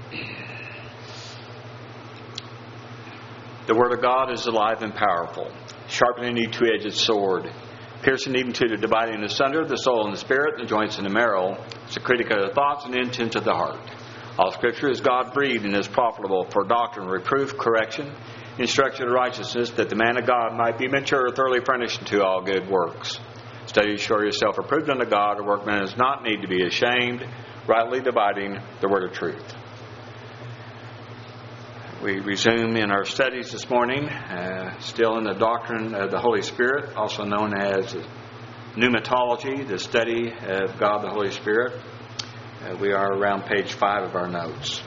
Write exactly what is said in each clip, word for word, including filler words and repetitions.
The Word of God is alive and powerful, sharpening any two-edged sword, piercing even to the dividing asunder the soul and the spirit, the joints and the marrow. It's a critic of the thoughts and the intent of the heart. All Scripture is God-breathed and is profitable for doctrine, reproof, correction, instruction in righteousness, that the man of God might be mature, thoroughly furnished unto all good works. Study to show yourself approved unto God, a workman does not need to be ashamed, rightly dividing the word of truth. We resume in our studies this morning, uh, still in the doctrine of the Holy Spirit, also known as pneumatology, the study of God the Holy Spirit. Uh, we are around page five of our notes.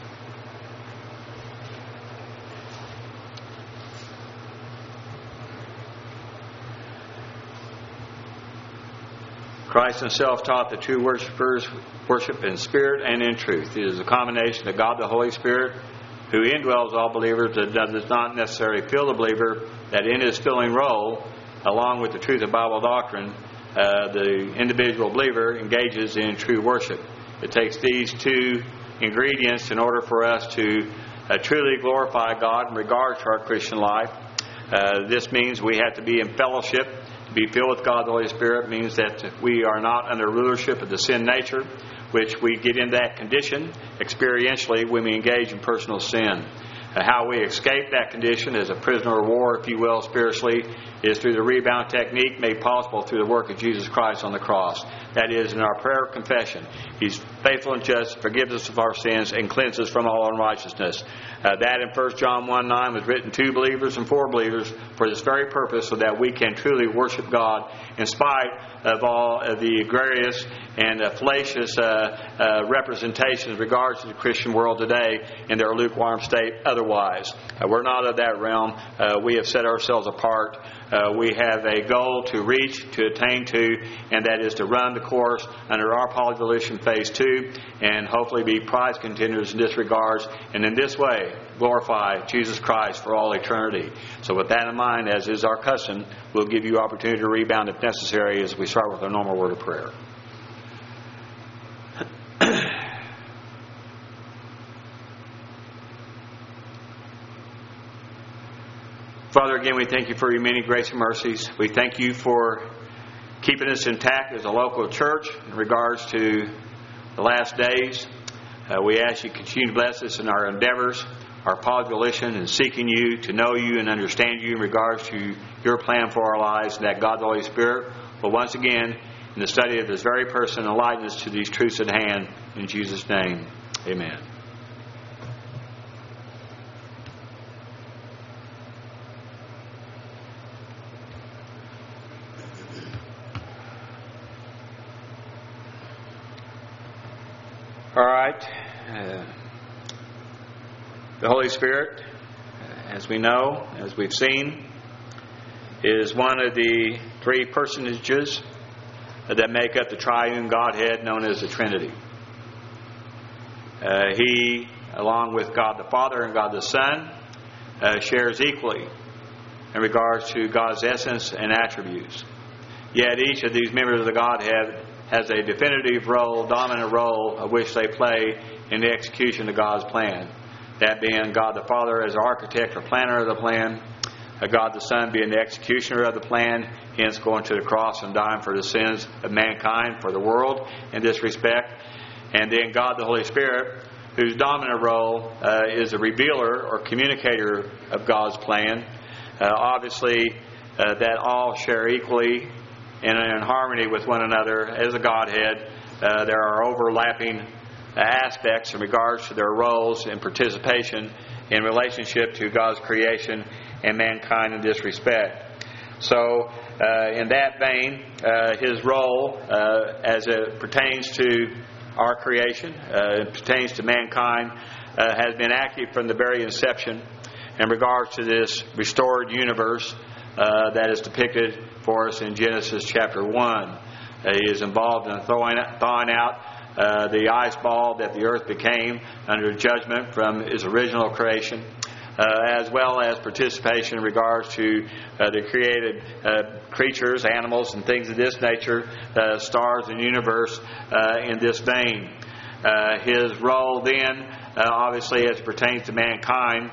Christ himself taught the true worshipers worship in spirit and in truth. It is a combination of God the Holy Spirit, who indwells all believers, that does not necessarily fill the believer, that in his filling role, along with the truth of Bible doctrine, uh, the individual believer engages in true worship. It takes these two ingredients in order for us to uh, truly glorify God in regards to our Christian life. Uh, this means we have to be in fellowship. To be filled with God the Holy Spirit means that we are not under rulership of the sin nature, which we get in that condition experientially when we engage in personal sin. Uh, how we escape that condition as a prisoner of war, if you will, spiritually, is through the rebound technique made possible through the work of Jesus Christ on the cross. That is in our prayer of confession. He's faithful and just, forgives us of our sins, and cleanses us from all unrighteousness. Uh, that in First John one nine was written to believers and for believers for this very purpose, so that we can truly worship God in spite of all of the egregious and uh, fallacious uh, uh, representations in regards to the Christian world today in their lukewarm state otherwise. Uh, we're not of that realm. Uh, we have set ourselves apart. Uh, we have a goal to reach, to attain to, and that is to run the course under our polyvolution phase two and hopefully be prize contenders in this regards, and in this way glorify Jesus Christ for all eternity. So with that in mind, as is our custom, we'll give you opportunity to rebound if necessary as we start with our normal word of prayer. Father, again, we thank you for your many grace and mercies. We thank you for keeping us intact as a local church in regards to the last days. Uh, we ask you to continue to bless us in our endeavors, our polyvolition, and seeking you to know you and understand you in regards to your plan for our lives, and that God the Holy Spirit will once again, in the study of this very person, enlighten us to these truths at hand. In Jesus' name, amen. All right. Uh, the Holy Spirit, as we know, as we've seen, is one of the three personages that make up the triune Godhead known as the Trinity. Uh, he, along with God the Father and God the Son, uh, shares equally in regards to God's essence and attributes. Yet each of these members of the Godhead has a definitive role, dominant role, of which they play in the execution of God's plan. That being God the Father as the architect or planner of the plan, God the Son being the executioner of the plan, hence going to the cross and dying for the sins of mankind, for the world in this respect. And then God the Holy Spirit, whose dominant role uh, is a revealer or communicator of God's plan. Uh, obviously, uh, that all share equally and in harmony with one another as a Godhead. Uh, there are overlapping aspects in regards to their roles and participation in relationship to God's creation and mankind in this respect. So, uh, in that vein, uh, his role uh, as it pertains to our creation, uh, it pertains to mankind, uh, has been active from the very inception in regards to this restored universe uh, that is depicted for us in Genesis chapter one. Uh, he is involved in thawing, thawing out uh, the ice ball that the earth became under judgment from his original creation, uh, as well as participation in regards to uh, the created uh, creatures, animals, and things of this nature, uh, stars and universe uh, in this vein. Uh, his role then, uh, obviously as it pertains to mankind,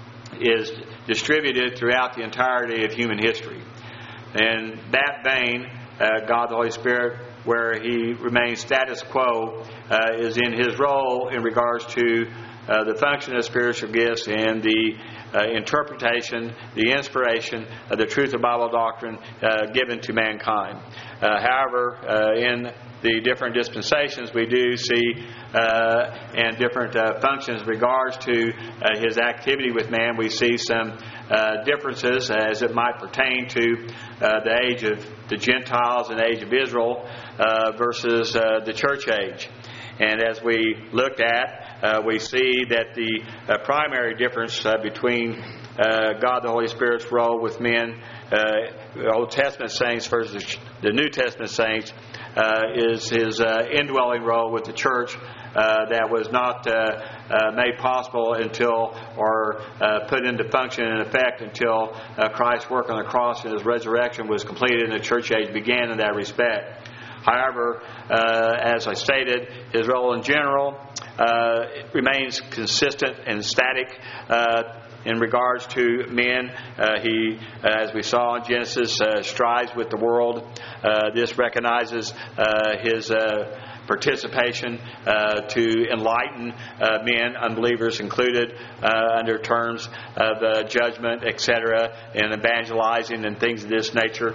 is distributed throughout the entirety of human history. In that vein, uh, God the Holy Spirit, where He remains status quo, uh, is in His role in regards to uh, the function of spiritual gifts and the uh, interpretation, the inspiration of the truth of Bible doctrine uh, given to mankind. Uh, however, uh, in the different dispensations we do see uh, and different uh, functions in regards to uh, His activity with man, we see some uh, differences as it might pertain to uh, the age of the Gentiles and the age of Israel uh, versus uh, the church age. And as we looked at, uh, we see that the uh, primary difference uh, between uh, God the Holy Spirit's role with men, uh, Old Testament saints versus the New Testament saints, Uh, is His uh, indwelling role with the church uh, that was not uh, uh, made possible until, or uh, put into function and effect until uh, Christ's work on the cross and His resurrection was completed and the church age began in that respect. However, uh, as I stated, His role in general uh, remains consistent and static uh, in regards to men. Uh, he, uh, as we saw in Genesis, uh, strives with the world. Uh, this recognizes uh, His uh, participation uh, to enlighten uh, men, unbelievers included, uh, under terms of uh, judgment, et cetera, and evangelizing and things of this nature.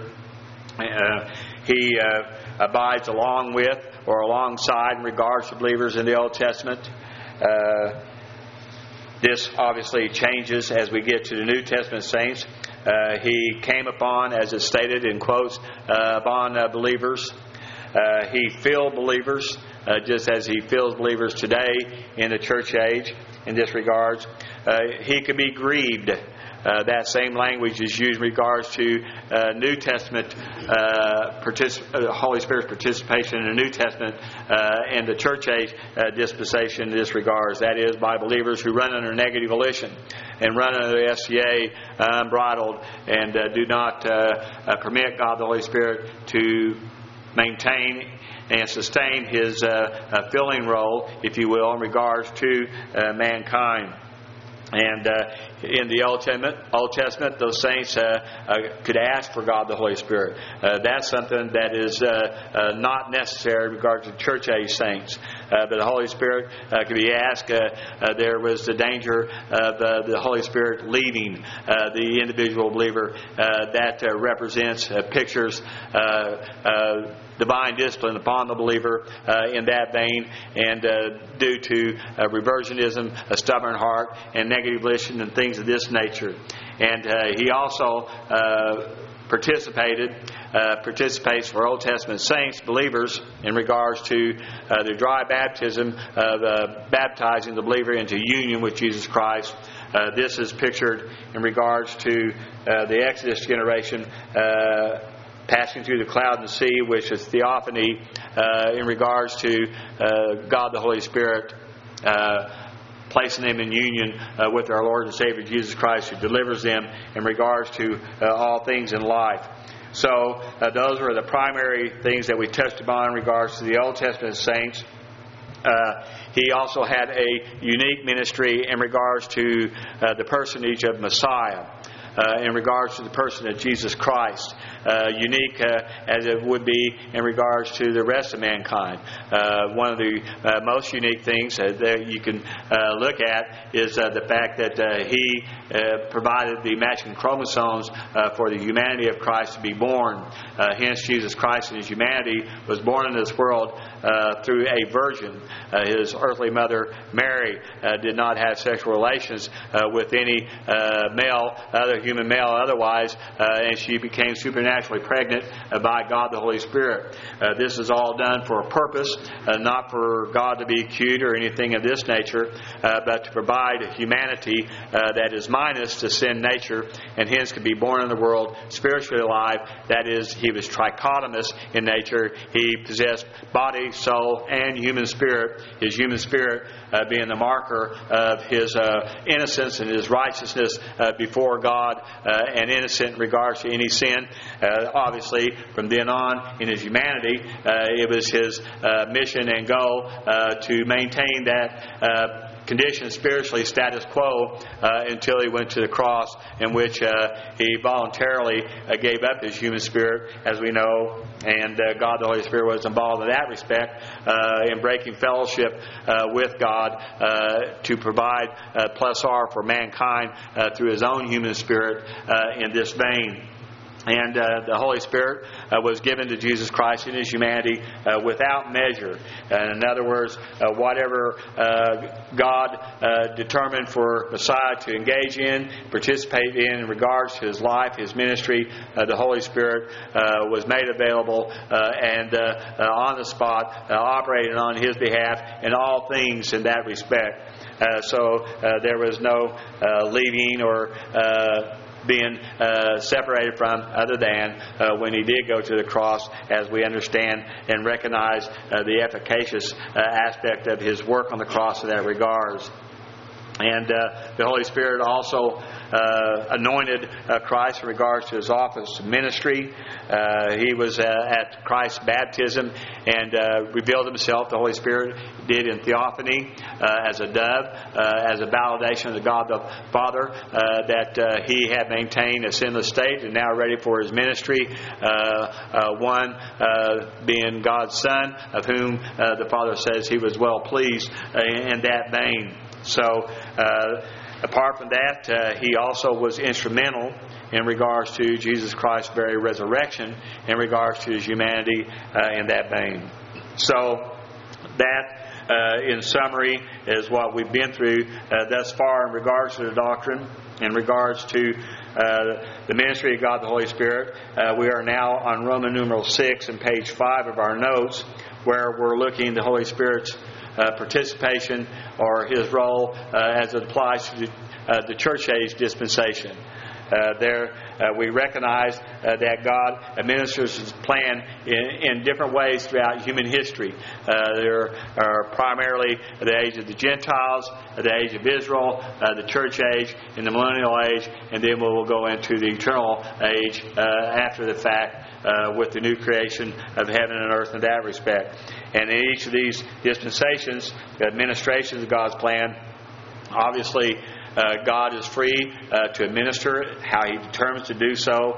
Uh, he uh, abides along with or alongside in regards to believers in the Old Testament. Uh, This obviously changes as we get to the New Testament saints. Uh, he came upon, as it's stated in quotes, uh, upon uh, believers. Uh, he filled believers, uh, just as He fills believers today in the church age in this regards. Uh, he could be grieved. Uh, that same language is used in regards to uh, New Testament, uh, particip- uh, Holy Spirit's participation in the New Testament uh, and the church age uh, dispensation in this regards. That is, by believers who run under negative volition and run under the S C A uh, unbridled and uh, do not uh, uh, permit God the Holy Spirit to maintain and sustain His uh, uh, filling role, if you will, in regards to uh, mankind. And uh, in the Old Testament, Old Testament, those saints uh, uh, could ask for God the Holy Spirit. Uh, that's something that is uh, uh, not necessary in regard to church age saints. Uh, but the Holy Spirit uh, could be asked. Uh, uh, there was the danger of uh, the Holy Spirit leaving uh, the individual believer. Uh, that uh, represents, uh, pictures uh, uh, divine discipline upon the believer uh, in that vein, and uh, due to uh, reversionism, a stubborn heart, and negative volition and things of this nature. And uh, he also uh, participated, uh, participates for Old Testament saints, believers, in regards to uh, the dry baptism of uh, baptizing the believer into union with Jesus Christ. Uh, this is pictured in regards to uh, the Exodus generation uh, passing through the cloud and the sea, which is theophany uh, in regards to uh, God the Holy Spirit uh, placing them in union uh, with our Lord and Savior Jesus Christ, who delivers them in regards to uh, all things in life. So uh, those are the primary things that we touched upon in regards to the Old Testament saints. Uh, he also had a unique ministry in regards to uh, the personage of Messiah. Uh, in regards to the person of Jesus Christ, uh, unique uh, as it would be in regards to the rest of mankind. Uh, one of the uh, most unique things uh, that you can uh, look at is uh, the fact that uh, He uh, provided the matching chromosomes uh, for the humanity of Christ to be born. Uh, hence, Jesus Christ in His humanity was born in this world uh, through a virgin. Uh, his earthly mother, Mary, uh, did not have sexual relations uh, with any uh, male, other human male otherwise, uh, and she became supernaturally pregnant uh, by God the Holy Spirit. Uh, this is all done for a purpose, uh, not for God to be cute or anything of this nature, uh, but to provide a humanity uh, that is minus the sin nature, and hence could be born in the world spiritually alive. That is, He was trichotomous in nature. He possessed body, soul, and human spirit. His human spirit uh, being the marker of his uh, innocence and his righteousness uh, before God, uh, and innocent in regards to any sin. Uh, obviously, from then on in his humanity, uh, it was his uh, mission and goal uh, to maintain that uh, condition spiritually, status quo, uh, until he went to the cross, in which uh, he voluntarily uh, gave up his human spirit, as we know, and uh, God the Holy Spirit was involved in that respect, uh, in breaking fellowship uh, with God uh, to provide uh, plus R for mankind uh, through his own human spirit uh, in this vein. And uh, the Holy Spirit uh, was given to Jesus Christ in his humanity uh, without measure. And in other words, uh, whatever uh, God uh, determined for Messiah to engage in, participate in in regards to his life, his ministry, uh, the Holy Spirit uh, was made available uh, and uh, uh, on the spot, uh, operating on his behalf in all things in that respect. Uh, so uh, there was no uh, leaving or Uh, being uh, separated from, other than uh, when he did go to the cross, as we understand and recognize uh, the efficacious uh, aspect of his work on the cross in that regards. And uh, the Holy Spirit also uh, anointed uh, Christ in regards to his office ministry. Uh, he was uh, at Christ's baptism and uh, revealed himself, the Holy Spirit did, in theophany uh, as a dove, uh, as a validation of the God the Father, uh, that uh, he had maintained a sinless state and now ready for his ministry. Uh, uh, one uh, being God's Son, of whom uh, the Father says he was well pleased uh, in that vein. So, uh, apart from that, uh, he also was instrumental in regards to Jesus Christ's very resurrection, in regards to his humanity uh, in that vein. So, that, uh, in summary, is what we've been through uh, thus far in regards to the doctrine, in regards to uh, the ministry of God the Holy Spirit. Uh, we are now on Roman numeral six and page five of our notes, where we're looking at the Holy Spirit's Uh, participation or his role uh, as it applies to the, uh, the church age dispensation. Uh, there uh, we recognize uh, that God administers his plan in, in different ways throughout human history. Uh, there are primarily the age of the Gentiles, the age of Israel, uh, the church age, and the millennial age, and then we will go into the eternal age uh, after the fact, uh, with the new creation of heaven and earth in that respect. And in each of these dispensations, the administrations of God's plan, obviously, Uh, God is free uh, to administer how he determines to do so, uh,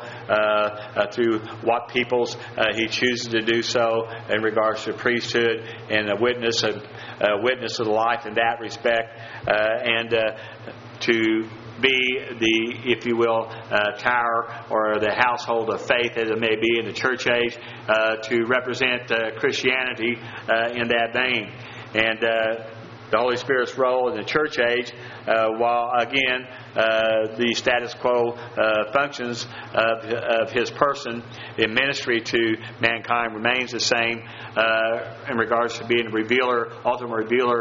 uh, through what peoples uh, he chooses to do so in regards to priesthood and a witness of, uh, witness of the life in that respect, uh, and uh, to be the, if you will, uh, tower or the household of faith, as it may be in the church age, uh, to represent uh, Christianity uh, in that vein. And uh, the Holy Spirit's role in the church age, uh, while again uh, the status quo uh, functions of, of his person in ministry to mankind remains the same uh, in regards to being a revealer, ultimate revealer,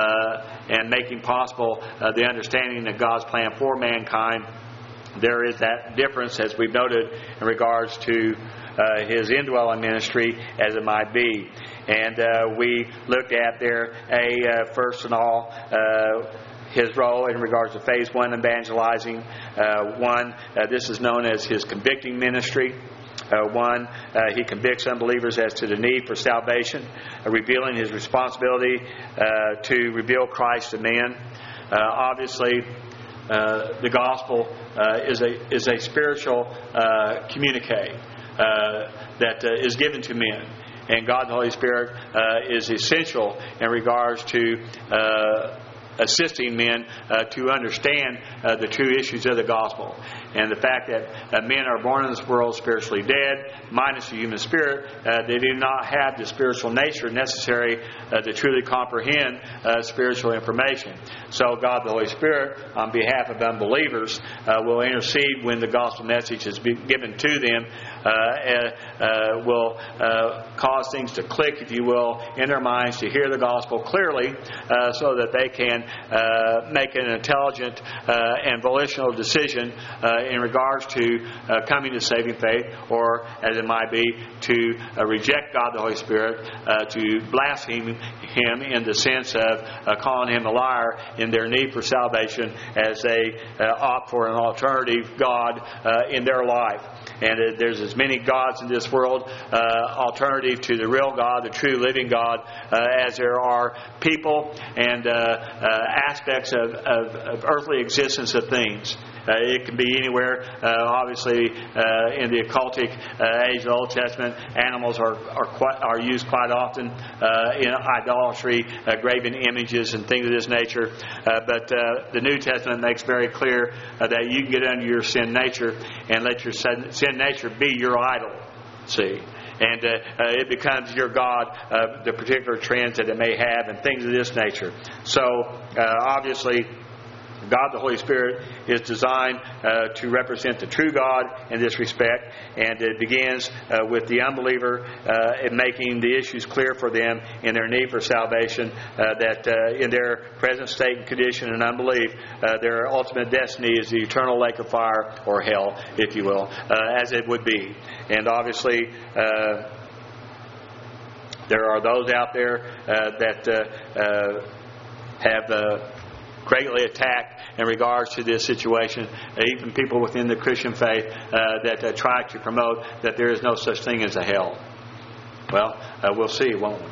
uh, and making possible uh, the understanding of God's plan for mankind. There is that difference, as we've noted, in regards to Uh, his indwelling ministry, as it might be. And uh, we looked at there, a uh, first and all, uh, his role in regards to phase one evangelizing. Uh, one, uh, this is known as his convicting ministry. Uh, one, uh, he convicts unbelievers as to the need for salvation, uh, revealing his responsibility uh, to reveal Christ to men. Uh, obviously, uh, the gospel uh, is a is a spiritual uh, communique. Uh, that uh, is given to men. And God the Holy Spirit uh, is essential in regards to uh, assisting men uh, to understand uh, the true issues of the gospel. And the fact that uh, men are born in this world spiritually dead, minus the human spirit, uh, they do not have the spiritual nature necessary uh, to truly comprehend uh, spiritual information. So God the Holy Spirit, on behalf of unbelievers, uh, will intercede when the gospel message is given to them uh, uh, will uh, cause things to click, if you will, in their minds to hear the gospel clearly, uh, so that they can uh, make an intelligent uh, and volitional decision uh, in regards to uh, coming to saving faith, or as it might be, to uh, reject God the Holy Spirit, uh, to blaspheme Him in the sense of uh, calling Him a liar in their need for salvation, as they uh, opt for an alternative God uh, in their life. And uh, there's as many gods in this world, uh, alternative to the real God, the true living God, uh, as there are people and uh, uh, aspects of, of, of earthly existence of things. Uh, it can be anywhere. Uh, obviously, uh, in the occultic uh, age of the Old Testament, animals are are, quite, are used quite often uh, in idolatry, uh, graven images and things of this nature. Uh, but uh, the New Testament makes very clear uh, that you can get under your sin nature and let your sin, sin nature be your idol. See? And uh, uh, it becomes your God, uh, the particular trends that it may have and things of this nature. So, uh, obviously, God the Holy Spirit is designed uh, to represent the true God in this respect, and it begins uh, with the unbeliever uh, in making the issues clear for them in their need for salvation, uh, that uh, in their present state and condition and unbelief, uh, their ultimate destiny is the eternal lake of fire, or hell, if you will, uh, as it would be. And obviously, uh, there are those out there uh, that uh, uh, have uh, greatly attacked in regards to this situation, uh, even people within the Christian faith uh, that uh, try to promote that there is no such thing as a hell. Well, uh, we'll see, won't we?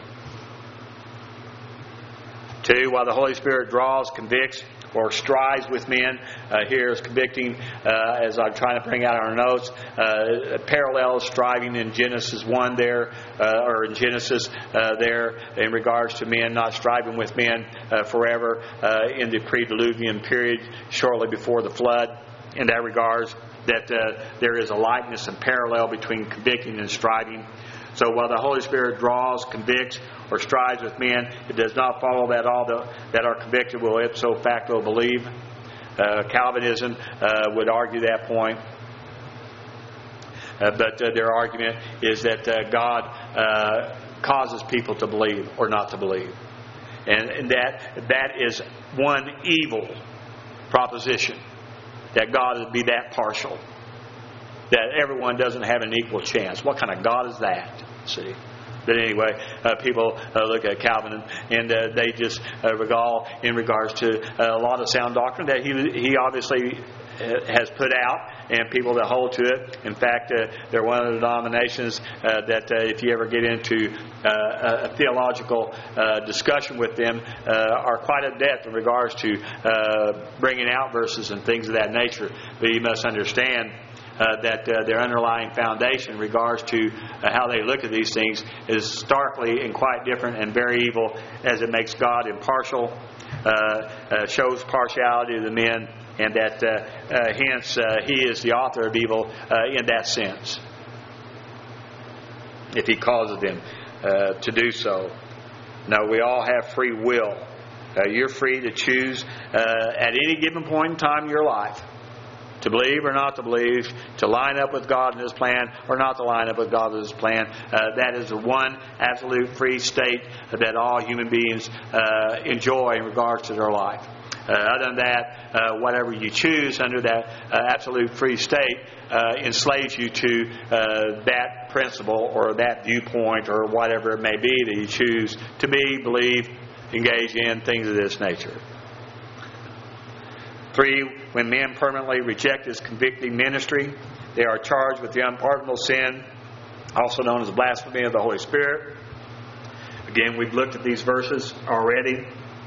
Two, while the Holy Spirit draws, convicts, or strives with men, uh, here is convicting, uh, as I'm trying to bring out our notes, uh, parallels striving in Genesis one there, uh, or in Genesis uh, there, in regards to men not striving with men uh, forever uh, in the pre-diluvian period shortly before the flood. In that regards, that uh, there is a likeness and parallel between convicting and striving. So while the Holy Spirit draws, convicts, or strives with men, it does not follow that all the, that are convicted will ipso facto believe. Uh, Calvinism uh, would argue that point. Uh, but uh, their argument is that uh, God uh, causes people to believe or not to believe. And, and that that is one evil proposition, that God would be that partial, that everyone doesn't have an equal chance. What kind of God is that? See? But anyway, uh, people uh, look at Calvin and, and uh, they just uh, regale in regards to uh, a lot of sound doctrine that he he obviously has put out, and people that hold to it. In fact, uh, they're one of the denominations uh, that uh, if you ever get into uh, a theological uh, discussion with them, uh, are quite at depth in regards to uh, bringing out verses and things of that nature. But you must understand Uh, that uh, their underlying foundation in regards to uh, how they look at these things is starkly and quite different and very evil, as it makes God impartial, uh, uh, shows partiality to the men, and that uh, uh, hence uh, He is the author of evil uh, in that sense, if He causes them uh, to do so. No, we all have free will. Uh, you're free to choose uh, at any given point in time in your life to believe or not to believe, to line up with God and His plan or not to line up with God and His plan. Uh, that is the one absolute free state that all human beings uh, enjoy in regards to their life. Uh, other than that, uh, whatever you choose under that uh, absolute free state uh, enslaves you to uh, that principle or that viewpoint or whatever it may be that you choose to be, believe, engage in, things of this nature. Three, when men permanently reject His convicting ministry, they are charged with the unpardonable sin, also known as blasphemy of the Holy Spirit. Again, we've looked at these verses already.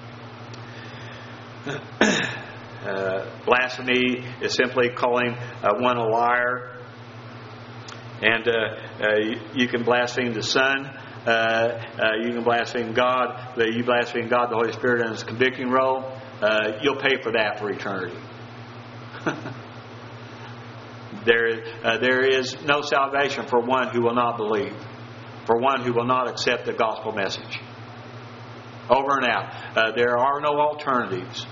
uh, blasphemy is simply calling uh, one a liar. And uh, uh, you can blaspheme the Son. Uh, uh, you can blaspheme God. But you blaspheme God, the Holy Spirit, in His convicting role. Uh, you'll pay for that for eternity. there, uh, there is no salvation for one who will not believe, for one who will not accept the gospel message. Over and out. Uh, there are no alternatives.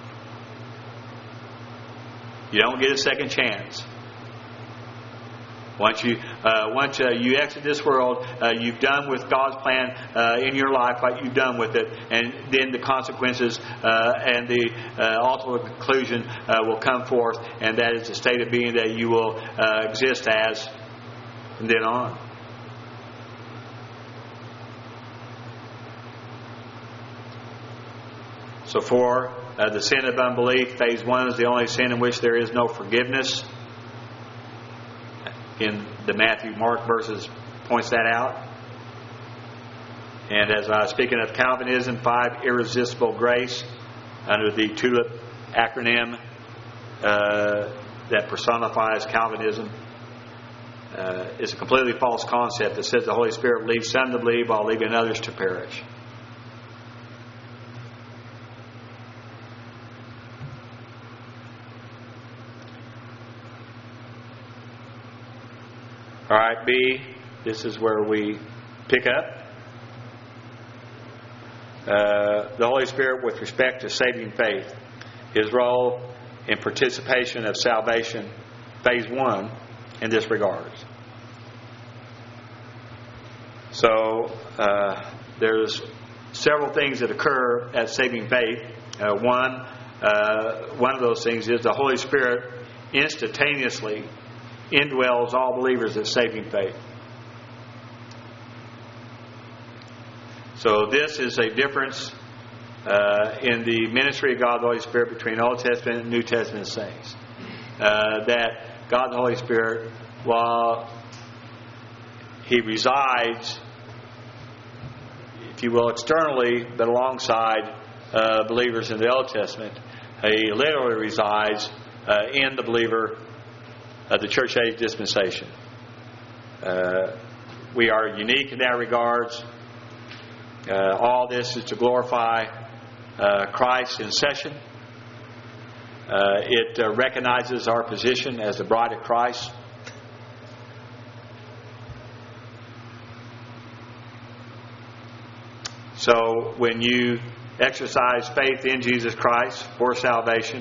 You don't get a second chance. Once you uh, once uh, you exit this world, uh, you've done with God's plan uh, in your life what you've done with it, and then the consequences uh, and the uh, ultimate conclusion uh, will come forth, and that is the state of being that you will uh, exist as from then on. So for uh, the sin of unbelief, phase one is the only sin in which there is no forgiveness. In the Matthew, Mark verses points that out. And as I was speaking of Calvinism, five, irresistible grace, under the TULIP acronym uh, that personifies Calvinism, uh, is a completely false concept that says the Holy Spirit leads some to believe while leaving others to perish. All right, B, this is where we pick up. Uh, the Holy Spirit with respect to saving faith. His role in participation of salvation, phase one, in this regard. So, uh, there's several things that occur at saving faith. Uh, one, uh, one of those things is the Holy Spirit instantaneously indwells all believers of saving faith. So this is a difference uh, in the ministry of God the Holy Spirit between Old Testament and New Testament saints. Uh, that God the Holy Spirit, while He resides, if you will, externally, but alongside uh, believers in the Old Testament, He literally resides uh, in the believer of the church age dispensation. Uh, we are unique in that regards. Uh, all this is to glorify uh, Christ in session. Uh, it uh, recognizes our position as the bride of Christ. So when you exercise faith in Jesus Christ for salvation,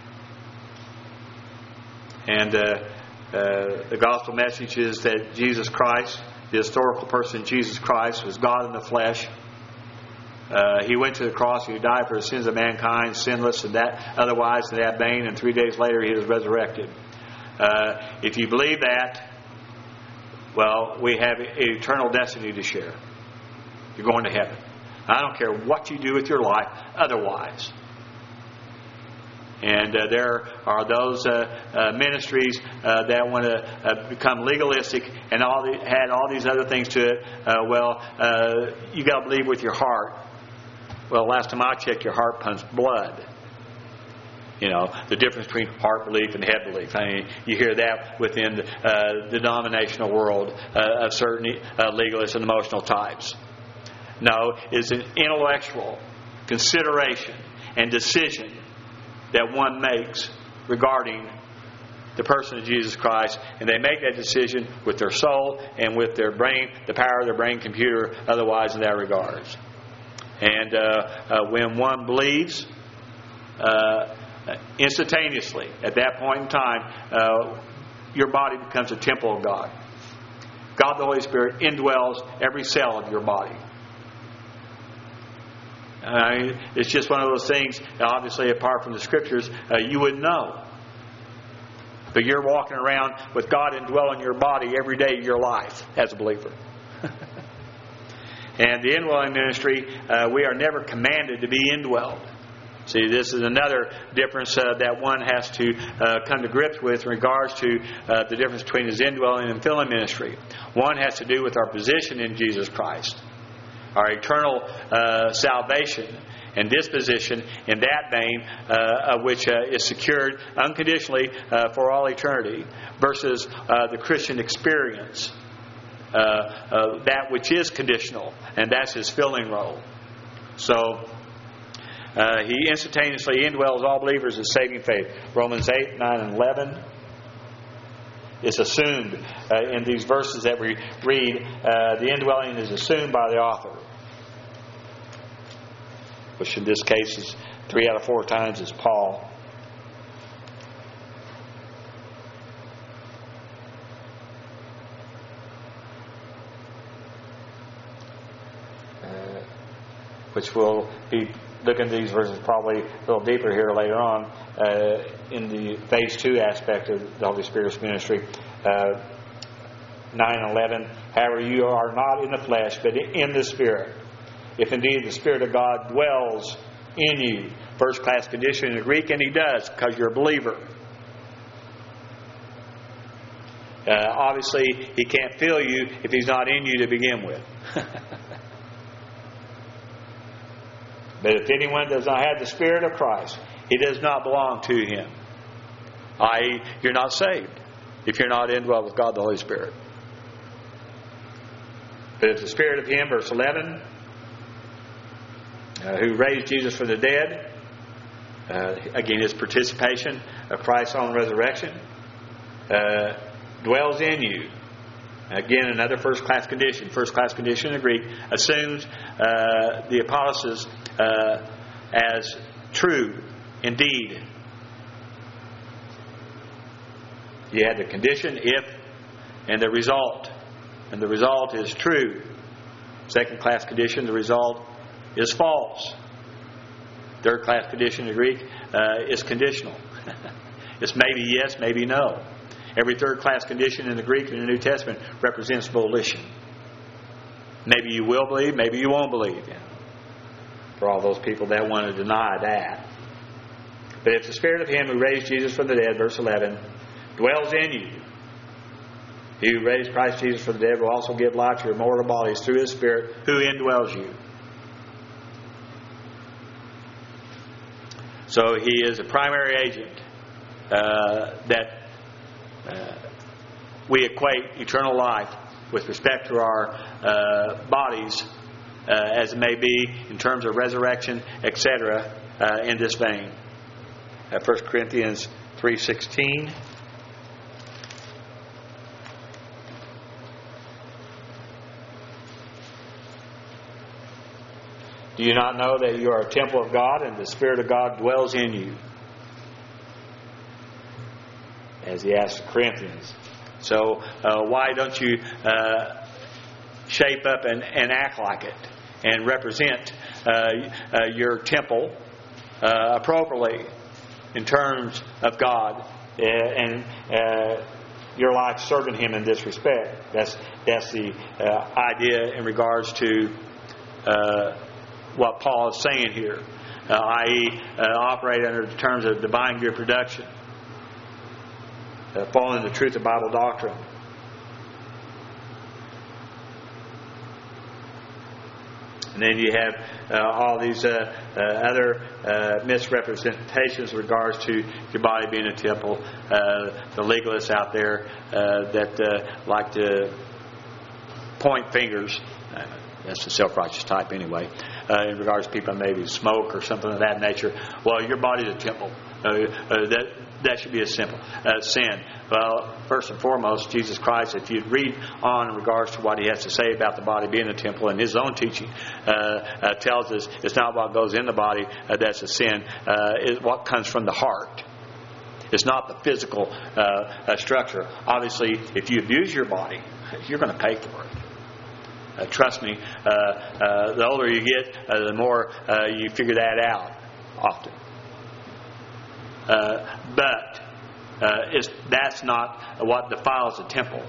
and uh, uh, the gospel message is that Jesus Christ, the historical person Jesus Christ, was God in the flesh. Uh, he went to the cross, He died for the sins of mankind, sinless and that otherwise in that vein, and three days later He was resurrected. Uh, if you believe that, well, we have an eternal destiny to share. You're going to heaven. I don't care what you do with your life otherwise. And uh, there are those uh, uh, ministries uh, that want to uh, become legalistic and all the, had all these other things to it. Uh, well, uh, you got to believe with your heart. Well, last time I checked, your heart pumps blood. You know, the difference between heart belief and head belief. I mean, you hear that within the uh, denominational world uh, of certain uh, legalist and emotional types. No, it's an intellectual consideration and decision that one makes regarding the person of Jesus Christ, and they make that decision with their soul and with their brain, the power of their brain computer, otherwise in that regards. And uh, uh, when one believes, uh, instantaneously, at that point in time, uh, your body becomes a temple of God. God the Holy Spirit indwells every cell of your body. I mean, it's just one of those things, obviously apart from the Scriptures, uh, you wouldn't know. But you're walking around with God indwelling your body every day of your life as a believer. And the indwelling ministry, uh, we are never commanded to be indwelled. See, this is another difference uh, that one has to uh, come to grips with in regards to uh, the difference between his indwelling and filling ministry. One has to do with our position in Jesus Christ. Our eternal uh, salvation and disposition in that vein, uh, of which uh, is secured unconditionally uh, for all eternity, versus uh, the Christian experience, uh, uh, that which is conditional, and that's his filling role. So uh, he instantaneously indwells all believers in saving faith. Romans eight, nine, and eleven. Is assumed uh, in these verses that we read. Uh, the indwelling is assumed by the author, which in this case is three out of four times is Paul. which we'll be looking at these verses probably a little deeper here later on uh, in the phase two aspect of the Holy Spirit's ministry. Uh, nine and eleven, however, you are not in the flesh, but in the Spirit. If indeed the Spirit of God dwells in you. First class condition in the Greek, and He does, because you're a believer. Uh, obviously, He can't fill you if He's not in you to begin with. But if anyone does not have the Spirit of Christ, he does not belong to Him. that is, you're not saved if you're not indwelt with God the Holy Spirit. But if the Spirit of Him, verse eleven, uh, who raised Jesus from the dead, uh, again, His participation of Christ's own resurrection, uh, dwells in you. Again, another first-class condition. First-class condition in the Greek assumes uh, the apostles uh, as true indeed. You had the condition, if, and the result. And the result is true. Second-class condition, the result is false. Third-class condition in the Greek uh, is conditional. It's maybe yes, maybe no. Every third-class condition in the Greek and the New Testament represents volition. Maybe you will believe, maybe you won't believe. For all those people that want to deny that. But if the Spirit of Him who raised Jesus from the dead, verse eleven, dwells in you, He who raised Christ Jesus from the dead will also give life to your mortal bodies through His Spirit who indwells you. So He is a primary agent uh, that Uh, we equate eternal life with respect to our uh, bodies uh, as it may be in terms of resurrection, et cetera, uh, in this vein. Uh, First Corinthians three sixteen. Do you not know that you are a temple of God and the Spirit of God dwells in you? As he asked the Corinthians. So uh, why don't you uh, shape up and, and act like it and represent uh, uh, your temple uh, appropriately in terms of God uh, and uh, your life serving Him in this respect? That's that's the uh, idea in regards to uh, what Paul is saying here, uh, that is, uh, operate under the terms of divine reproduction. Uh, following the truth of Bible doctrine. And then you have uh, all these uh, uh, other uh, misrepresentations in regards to your body being a temple. Uh, the legalists out there uh, that uh, like to point fingers. Uh, that's the self-righteous type anyway. Uh, in regards to people maybe smoke or something of that nature. Well, your body's a temple. Uh, uh, that that should be a simple uh, sin. Well, first and foremost, Jesus Christ, if you read on in regards to what He has to say about the body being a temple, and His own teaching uh, uh, tells us it's not what goes in the body uh, that's a sin. Uh, it's what comes from the heart. It's not the physical uh, uh, structure. Obviously, if you abuse your body, you're going to pay for it. Uh, trust me, uh, uh, the older you get, uh, the more uh, you figure that out often. Uh, but uh, it's, that's not what defiles the temple.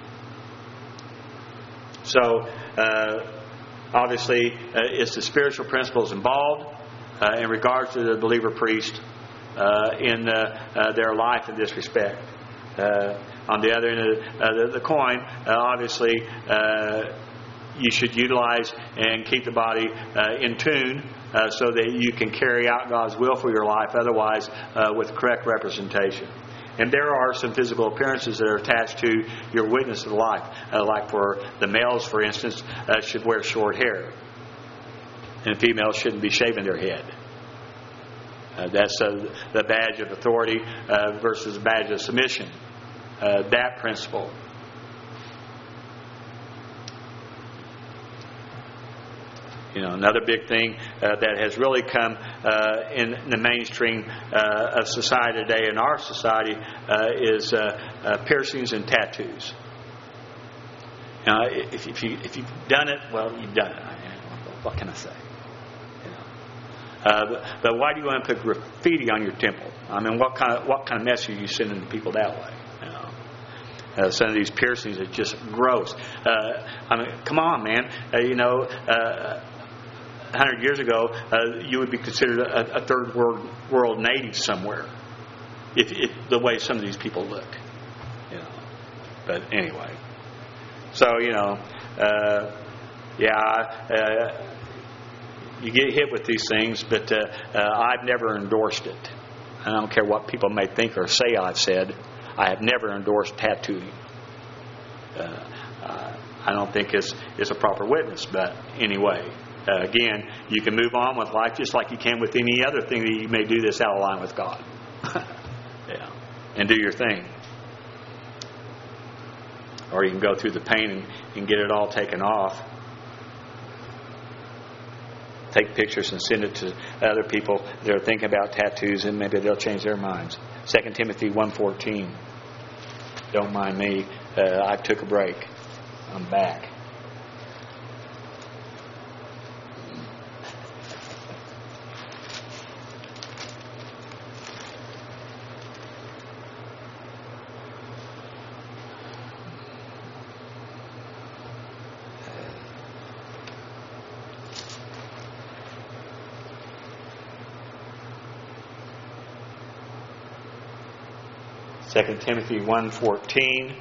So, uh, obviously, uh, it's the spiritual principles involved uh, in regards to the believer priest uh, in uh, uh, their life in this respect. Uh, on the other end of the, uh, the, the coin, uh, obviously, uh, you should utilize and keep the body uh, in tune uh, so that you can carry out God's will for your life, otherwise uh, with correct representation. And there are some physical appearances that are attached to your witness of life. Uh, like for the males, for instance, uh, should wear short hair. And females shouldn't be shaving their head. Uh, that's uh, the badge of authority uh, versus badge of submission. Uh, that principle. You know, another big thing uh, that has really come uh, in the mainstream uh, of society today, in our society, uh, is uh, uh, piercings and tattoos. Now, if, if, you, if you've done it, well, you've done it. What can I say? Uh, but, but why do you want to put graffiti on your temple? I mean, what kind of what kind of message are you sending to people that way? You know, uh, some of these piercings are just gross. Uh, I mean, come on, man. Uh, you know, uh, a hundred years ago, uh, you would be considered a, a third world world native somewhere, if, if the way some of these people look. You know, but anyway, so you know, uh, yeah. Uh, You get hit with these things, but uh, uh, I've never endorsed it. I don't care what people may think or say I've said. I have never endorsed tattooing. Uh, uh, I don't think it's, it's a proper witness, but anyway, uh, again, you can move on with life just like you can with any other thing that you may do that's out of line with God. Yeah, and do your thing. Or you can go through the pain and, and get it all taken off. Take pictures and send it to other people that are thinking about tattoos, and maybe they'll change their minds. Second Timothy one fourteen. Don't mind me. Uh, I took a break. I'm back. Second Timothy one fourteen.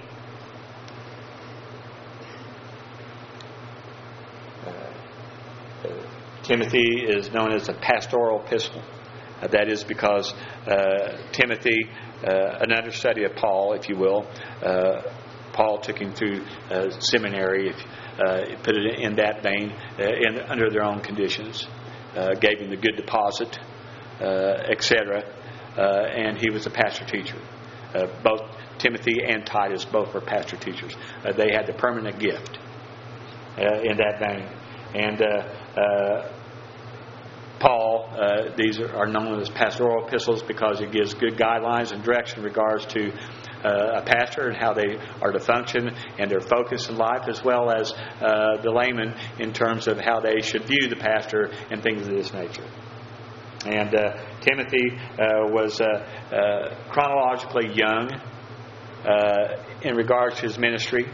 Uh, uh, Timothy is known as a pastoral epistle. Uh, that is because uh, Timothy, uh, an understudy of Paul, if you will, uh, Paul took him through uh, seminary, if uh, put it in that vein, uh, in, under their own conditions, uh, gave him the good deposit, uh, et cetera. Uh, and he was a pastor teacher. Uh, both Timothy and Titus both were pastor teachers. Uh, they had the permanent gift uh, in that vein. And uh, uh, Paul, uh, these are known as pastoral epistles because it gives good guidelines and direction in regards to uh, a pastor and how they are to function and their focus in life, as well as uh, the layman in terms of how they should view the pastor and things of this nature. And uh, Timothy uh, was uh, uh, chronologically young uh, in regards to his ministry.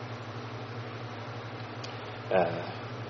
Uh,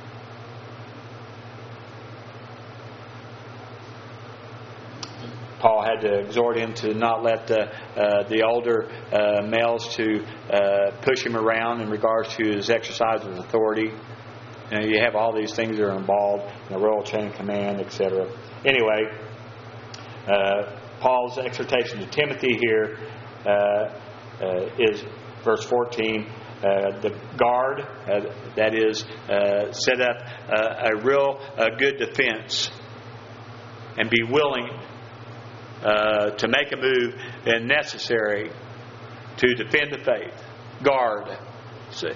Paul had to exhort him to not let the, uh, the older uh, males to uh, push him around in regards to his exercise of authority. And you have all these things that are involved in the royal chain of command, et cetera. Anyway, uh, Paul's exhortation to Timothy here uh, uh, is verse fourteen. Uh, the guard, uh, that is, uh, set up uh, a real uh, good defense and be willing uh, to make a move when necessary to defend the faith. Guard, see.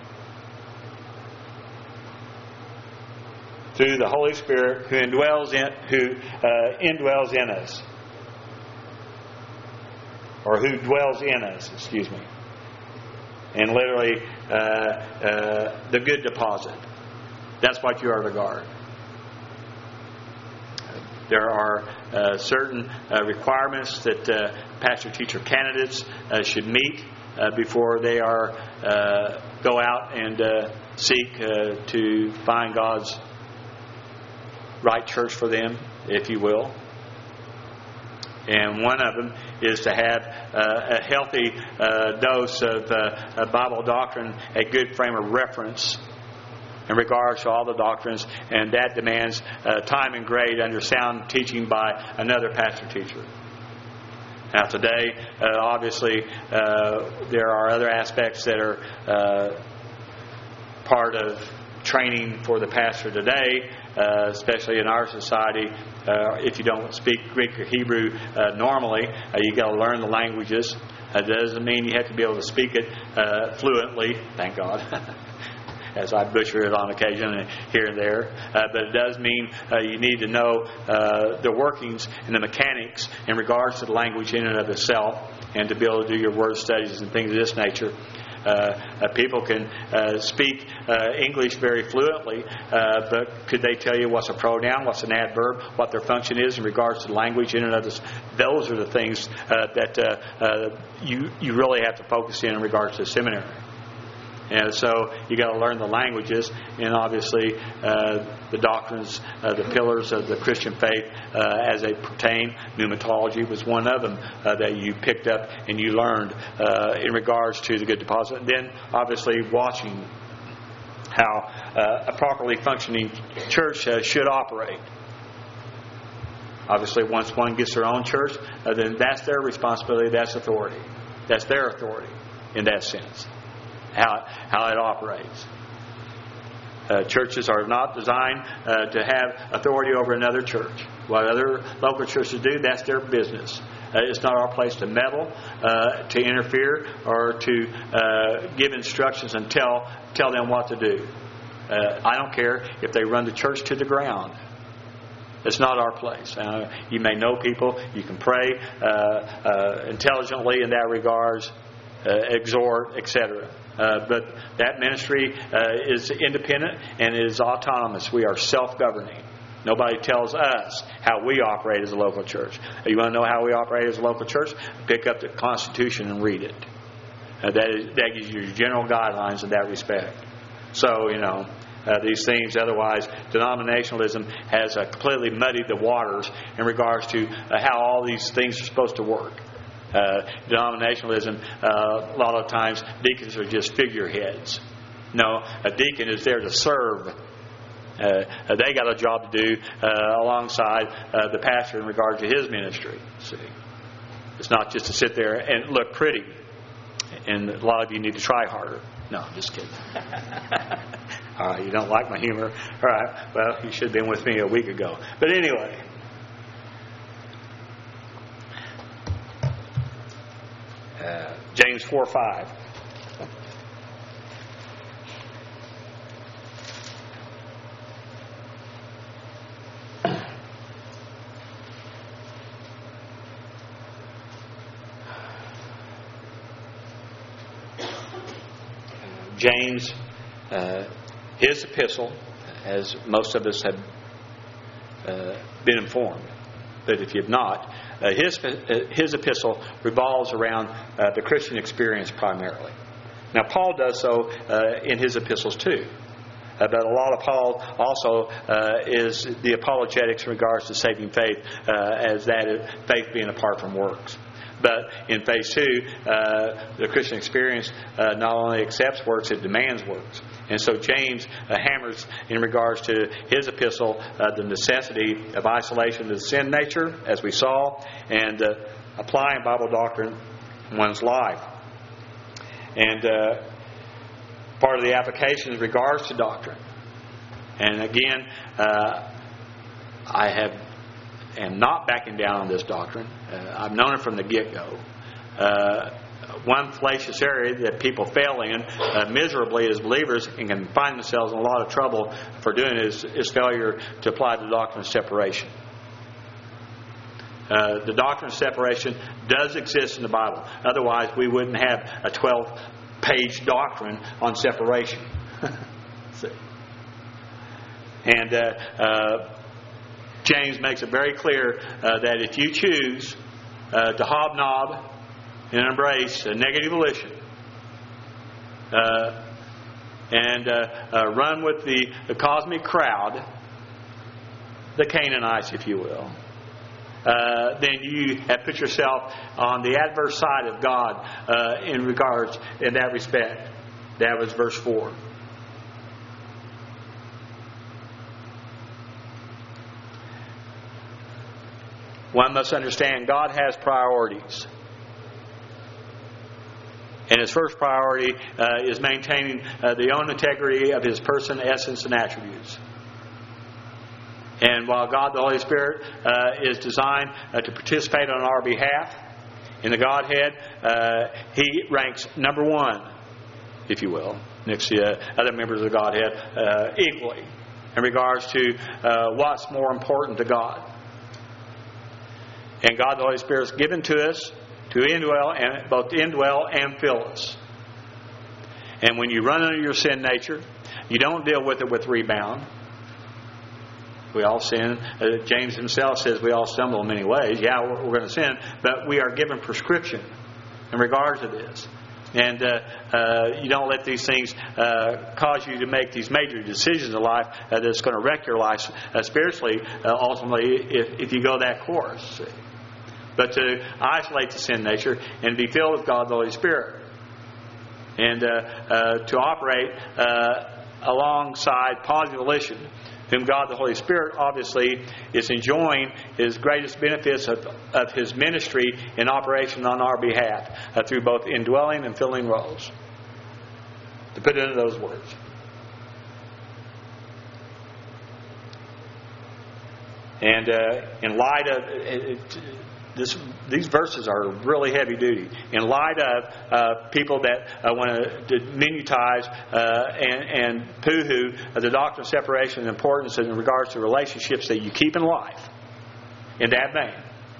Through the Holy Spirit who indwells in who uh, indwells in us, or who dwells in us, excuse me, and literally uh, uh, the good deposit. That's what you are to guard. There are uh, certain uh, requirements that uh, pastor-teacher candidates uh, should meet uh, before they are uh, go out and uh, seek uh, to find God's right church for them, if you will. And one of them is to have uh, a healthy uh, dose of uh, Bible doctrine, a good frame of reference in regards to all the doctrines, and that demands uh, time and grade under sound teaching by another pastor teacher. Now today, uh, obviously, uh, there are other aspects that are uh, part of training for the pastor today, uh, especially in our society. Uh, if you don't speak Greek or Hebrew uh, normally, uh, you got to learn the languages. That doesn't mean you have to be able to speak it uh, fluently, thank God, as I butcher it on occasion here and there. Uh, but it does mean uh, you need to know uh, the workings and the mechanics in regards to the language in and of itself, and to be able to do your word studies and things of this nature. Uh, uh, people can uh, speak uh, English very fluently, uh, but could they tell you what's a pronoun, what's an adverb, what their function is in regards to language in and of this? Those are the things uh, that uh, uh, you you really have to focus in in regards to seminary. And so you got to learn the languages, and obviously uh, the doctrines, uh, the pillars of the Christian faith uh, as they pertain. Pneumatology was one of them uh, that you picked up and you learned uh, in regards to the good deposit. And then obviously watching how uh, a properly functioning church uh, should operate. Obviously, once one gets their own church, uh, then that's their responsibility. That's authority. That's their authority in that sense. How how it operates. Uh, churches are not designed uh, to have authority over another church. What other local churches do, that's their business. Uh, it's not our place to meddle, uh, to interfere, or to uh, give instructions and tell tell them what to do. Uh, I don't care if they run the church to the ground. It's not our place. Uh, you may know people. You can pray uh, uh, intelligently in that regards, uh, exhort, et cetera. Uh, but that ministry uh, is independent and it is autonomous. We are self-governing. Nobody tells us how we operate as a local church. You want to know how we operate as a local church? Pick up the Constitution and read it. Uh, that, is, that gives you general guidelines in that respect. So, you know, uh, these things, otherwise, denominationalism has uh, completely muddied the waters in regards to uh, how all these things are supposed to work. Uh, denominationalism, uh, a lot of times, deacons are just figureheads. No, a deacon is there to serve. Uh, they got a job to do uh, alongside uh, the pastor in regard to his ministry. See, it's not just to sit there and look pretty. And a lot of you need to try harder. No, I'm just kidding. All right, you don't like my humor. All right, well, you should have been with me a week ago. But anyway. Uh, James four five. James, uh, his epistle, as most of us have uh, been informed, but if you've not, uh, his his epistle revolves around uh, the Christian experience primarily. Now, Paul does so uh, in his epistles too. Uh, but a lot of Paul also uh, is the apologetics in regards to saving faith, uh, as that is faith being apart from works. But in phase two, uh, the Christian experience uh, not only accepts works, it demands works. And so James uh, hammers in regards to his epistle uh, the necessity of isolation of the sin nature, as we saw, and uh, applying Bible doctrine in one's life. And uh, part of the application in regards to doctrine. And again, uh, I have am not backing down on this doctrine. Uh, I've known it from the get-go. Uh, one fallacious area that people fail in uh, miserably as believers and can find themselves in a lot of trouble for doing is, is failure to apply the doctrine of separation. Uh, the doctrine of separation does exist in the Bible. Otherwise, we wouldn't have a twelve-page doctrine on separation. and uh, uh, James makes it very clear uh, that if you choose uh, to hobnob and embrace a negative volition uh, and uh, uh, run with the, the cosmic crowd, the Canaanites, if you will, uh, then you have put yourself on the adverse side of God uh, in regards in that respect. That was verse four. One must understand God has priorities. And His first priority uh, is maintaining uh, the own integrity of His person, essence, and attributes. And while God the Holy Spirit uh, is designed uh, to participate on our behalf in the Godhead, uh, He ranks number one, if you will, next to uh, other members of the Godhead, uh, equally in regards to uh, what's more important to God. And God the Holy Spirit is given to us to indwell and both indwell and fill us. And when you run under your sin nature, you don't deal with it with rebound. We all sin. Uh, James himself says we all stumble in many ways. Yeah, we're, we're going to sin, but we are given prescription in regards to this. And uh, uh, you don't let these things uh, cause you to make these major decisions in life uh, that's going to wreck your life uh, spiritually, uh, ultimately, if, if you go that course. See? But to isolate the sin nature and be filled with God the Holy Spirit. And uh, uh, to operate uh, alongside positive volition, whom God the Holy Spirit obviously is enjoying His greatest benefits of, of His ministry in operation on our behalf uh, through both indwelling and filling roles. To put it into those words. And uh, in light of it, it, This, these verses are really heavy duty. In light of uh, people that uh, want to diminutize uh, and, and poo-hoo the doctrine of separation and importance in regards to relationships that you keep in life, in that vein.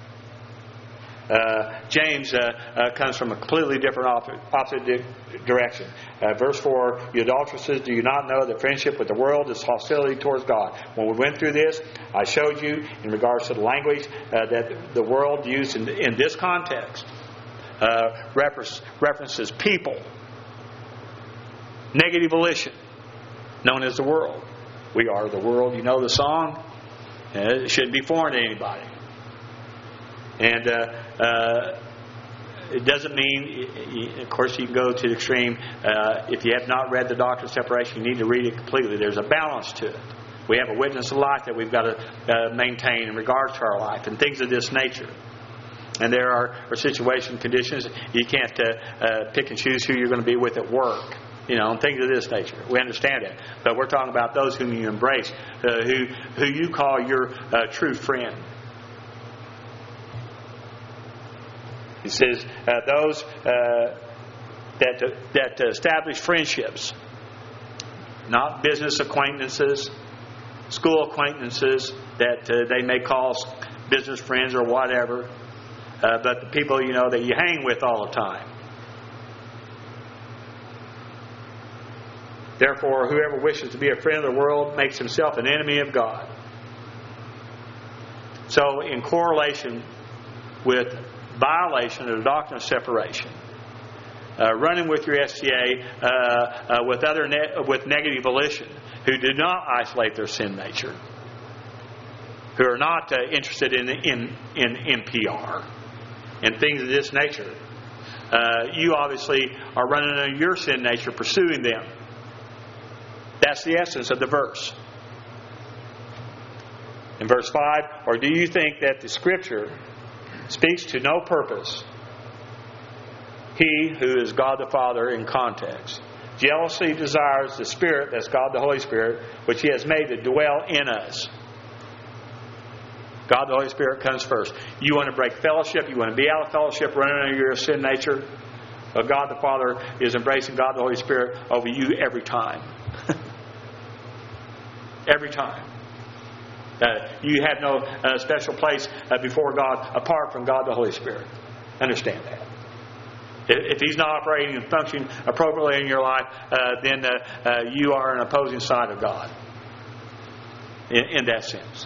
Uh, James uh, uh, comes from a completely different opposite, opposite di- direction. Uh, verse four, you adulteresses, do you not know that friendship with the world is hostility towards God? When we went through this, I showed you in regards to the language uh, that the world used in, in this context. Uh, reference, references people. Negative volition, known as the world. We are the world. You know the song. Uh, it shouldn't be foreign to anybody. And uh, uh, it doesn't mean, of course, you can go to the extreme. Uh, if you have not read the Doctrine of Separation, you need to read it completely. There's a balance to it. We have a witness of life that we've got to uh, maintain in regards to our life and things of this nature. And there are, are situation conditions. You can't uh, uh, pick and choose who you're going to be with at work. You know, and things of this nature. We understand that. But we're talking about those whom you embrace, uh, who, who you call your uh, true friend. He says, uh, those uh, that uh, that establish friendships, not business acquaintances, school acquaintances that uh, they may call business friends or whatever, uh, but the people, you know, that you hang with all the time. Therefore, whoever wishes to be a friend of the world makes himself an enemy of God. So, in correlation with violation of the doctrine of separation, uh, running with your S T A uh, uh, with other ne- with negative volition, who do not isolate their sin nature, who are not uh, interested in in in N P R and things of this nature, uh, you obviously are running under your sin nature, pursuing them. That's the essence of the verse. In verse five, or do you think that the Scripture speaks to no purpose? He who is God the Father in context jealously desires the Spirit, that's God the Holy Spirit, which He has made to dwell in us. God the Holy Spirit comes first. You want to break fellowship, you want to be out of fellowship, running under your sin nature, but God the Father is embracing God the Holy Spirit over you every time. Every time. Uh, you have no uh, special place uh, before God apart from God the Holy Spirit. Understand that. If He's not operating and functioning appropriately in your life, uh, then uh, uh, you are an opposing side of God. In, in that sense.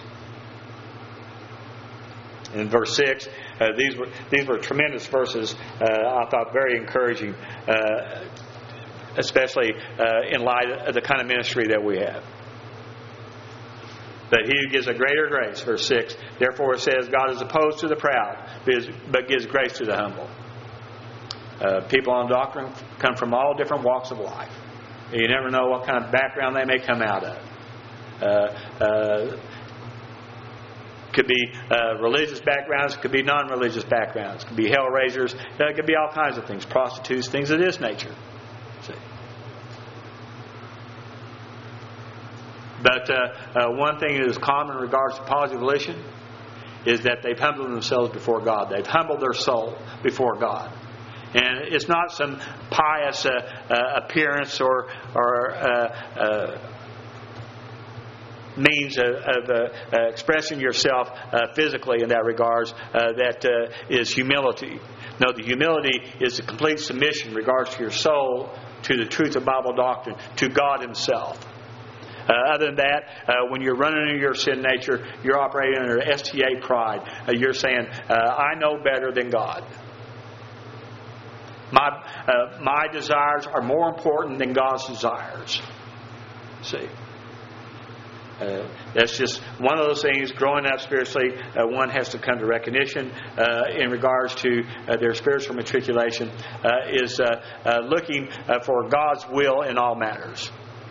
In verse six, uh, these were these were tremendous verses. Uh, I thought very encouraging, uh, especially uh, in light of the kind of ministry that we have. But He who gives a greater grace, verse six, therefore it says, God is opposed to the proud, but gives grace to the humble. Uh, people on doctrine come from all different walks of life. You never know what kind of background they may come out of. Uh, uh, could be uh, religious backgrounds, could be non-religious backgrounds, could be hell raisers, uh, could be all kinds of things, prostitutes, things of this nature. See? But uh, uh, one thing that is common in regards to positive volition is that they've humbled themselves before God. They've humbled their soul before God. And it's not some pious uh, uh, appearance or, or uh, uh, means of, of uh, uh, expressing yourself uh, physically in that regards uh, that uh, is humility. No, the humility is a complete submission in regards to your soul to the truth of Bible doctrine, to God Himself. Uh, other than that, uh, when you're running into your sin nature, you're operating under S T A pride. Uh, you're saying, uh, I know better than God. My uh, my desires are more important than God's desires. See? Uh, that's just one of those things. Growing up spiritually, uh, one has to come to recognition uh, in regards to uh, their spiritual matriculation uh, is uh, uh, looking uh, for God's will in all matters.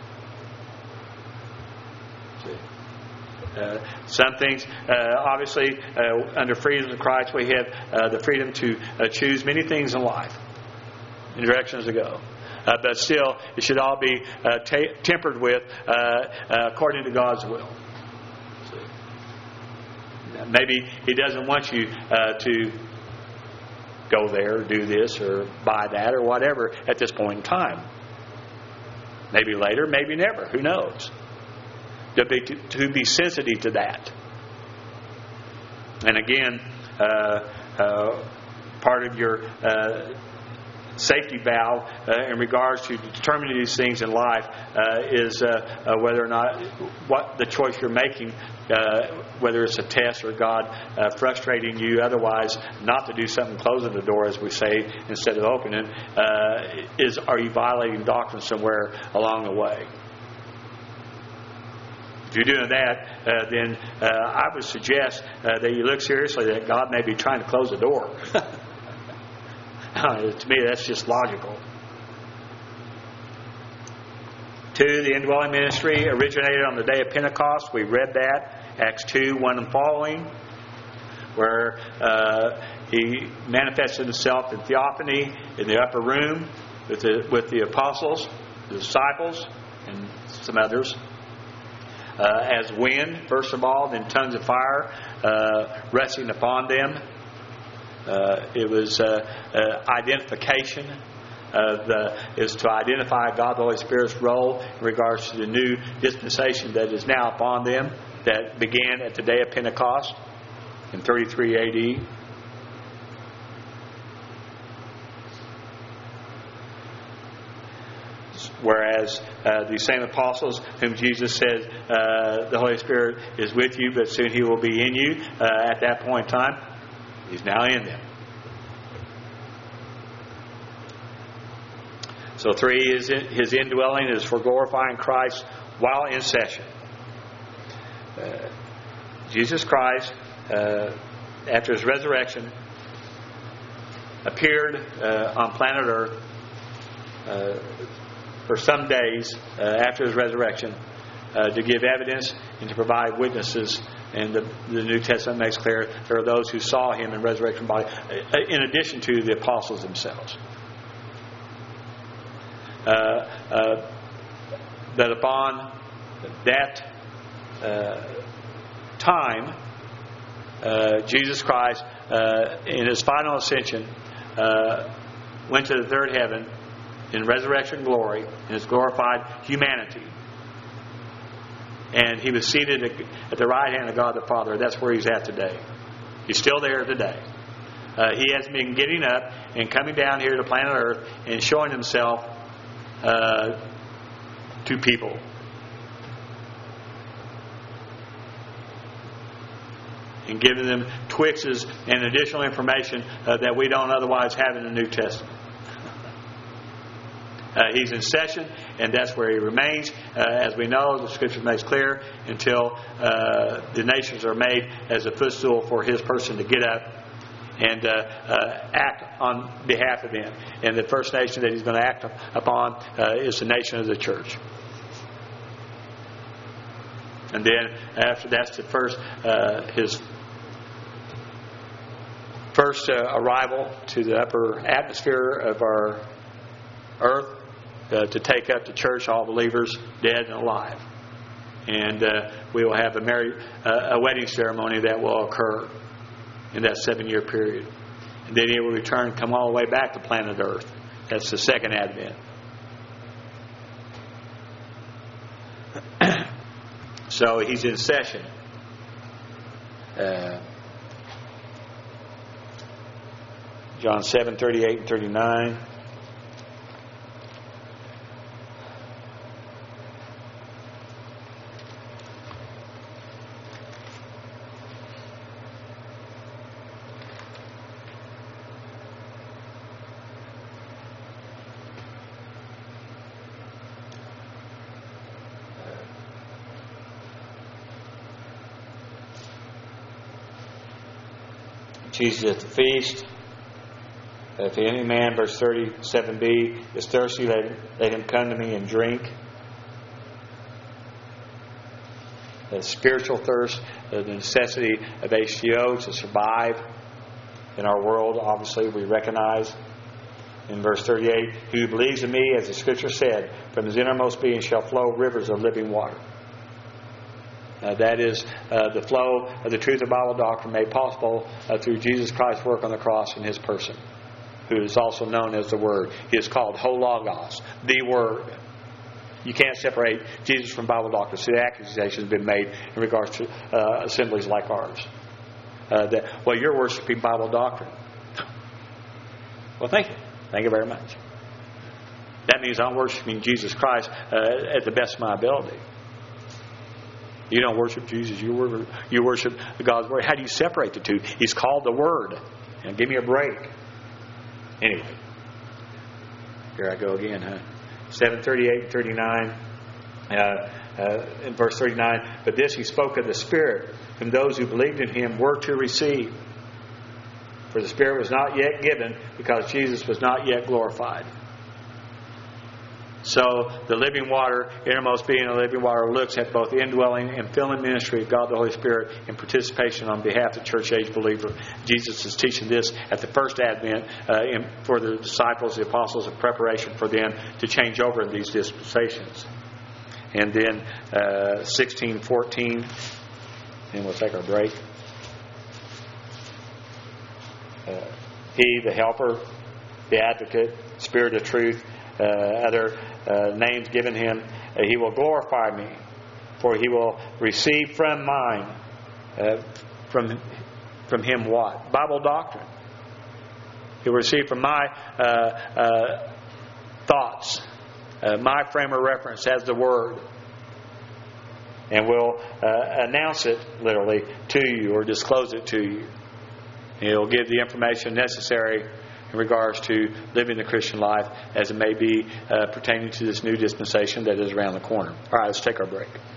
Uh, some things, uh, obviously, uh, under freedom of Christ, we have uh, the freedom to uh, choose many things in life, in directions to go. Uh, but still, it should all be uh, ta- tempered with uh, uh, according to God's will. So, maybe He doesn't want you uh, to go there, or do this, or buy that, or whatever at this point in time. Maybe later, maybe never. Who knows? To be, to, to be sensitive to that. And again, uh, uh, part of your uh, safety valve uh, in regards to determining these things in life uh, is uh, uh, whether or not what the choice you're making, uh, whether it's a test or God uh, frustrating you otherwise not to do something, closing the door, as we say, instead of opening, uh, is are you violating doctrine somewhere along the way? If you're doing that, uh, then uh, I would suggest uh, that you look seriously that God may be trying to close the door. To me, that's just logical. Two, the indwelling ministry originated on the day of Pentecost. We read that, Acts two, one and following, where uh, He manifested Himself in theophany in the upper room with the, with the apostles, the disciples, and some others. Uh, as wind, first of all, then tongues of fire uh, resting upon them. Uh, it was uh, uh, identification. Of the, is to identify God the Holy Spirit's role in regards to the new dispensation that is now upon them, that began at the day of Pentecost in thirty-three A D. Whereas uh, the same apostles whom Jesus said uh, the Holy Spirit is with you, but soon He will be in you, uh, at that point in time, He's now in them. So three is His indwelling is for glorifying Christ while in session. Uh, Jesus Christ, uh, after His resurrection, appeared uh, on planet Earth uh, for some days uh, after His resurrection uh, to give evidence and to provide witnesses. And the, the New Testament makes clear there are those who saw Him in resurrection body, in addition to the apostles themselves. Uh, uh, that upon that uh, time, uh, Jesus Christ, uh, in His final ascension, uh, went to the third heaven in resurrection glory in His glorified humanity. And He was seated at the right hand of God the Father. That's where He's at today. He's still there today. Uh, he has been getting up and coming down here to planet Earth and showing Himself uh, to people. And giving them twixes and additional information uh, that we don't otherwise have in the New Testament. Uh, he's in session, and that's where He remains. Uh, as we know, the Scripture makes clear, until uh, the nations are made as a footstool for His person to get up and uh, uh, act on behalf of them. And the first nation that He's going to act upon uh, is the nation of the church. And then after that's the first, uh, His first uh, arrival to the upper atmosphere of our earth. Uh, to take up the church, all believers, dead and alive. And uh, we will have a, marriage, uh, a wedding ceremony that will occur in that seven-year period. And then He will return, come all the way back to planet Earth. That's the second advent. So He's in session. Uh, John seven, thirty-eight and thirty-nine. Jesus at the feast. If any man, verse thirty-seven b, is thirsty, let, let him come to me and drink. The spiritual thirst, the necessity of H two O to survive in our world, obviously, we recognize. In verse thirty-eight, who believes in me, as the Scripture said, from his innermost being shall flow rivers of living water. Uh, that is uh, the flow of the truth of Bible doctrine made possible uh, through Jesus Christ's work on the cross in His person, who is also known as the Word. He is called Hologos, the Word. You can't separate Jesus from Bible doctrine. See, the accusation has been made in regards to uh, assemblies like ours. Uh, that, well, you're worshiping Bible doctrine. Well, thank you. Thank you very much. That means I'm worshiping Jesus Christ uh, at the best of my ability. You don't worship Jesus. You worship, you worship God's Word. How do you separate the two? He's called the Word. And give me a break. Anyway. Here I go again, huh? seven thirty-eight and thirty-nine. Uh, uh, in verse thirty-nine. But this He spoke of the Spirit, whom those who believed in Him were to receive. For the Spirit was not yet given, because Jesus was not yet glorified. So, the living water, innermost being of living water, looks at both the indwelling and filling ministry of God the Holy Spirit in participation on behalf of the church-age believer. Jesus is teaching this at the first advent uh, in, for the disciples, the apostles, in preparation for them to change over in these dispensations. And then uh, sixteen fourteen, and we'll take our break. Uh, he, the Helper, the Advocate, Spirit of Truth, uh, other uh, names given Him, uh, He will glorify me, for He will receive from mine, uh, from from Him what? Bible doctrine. He will receive from my uh, uh, thoughts, uh, my frame of reference as the Word, and will uh, announce it literally to you or disclose it to you. He'll give the information necessary in regards to living the Christian life as it may be uh, pertaining to this new dispensation that is around the corner. All right, let's take our break.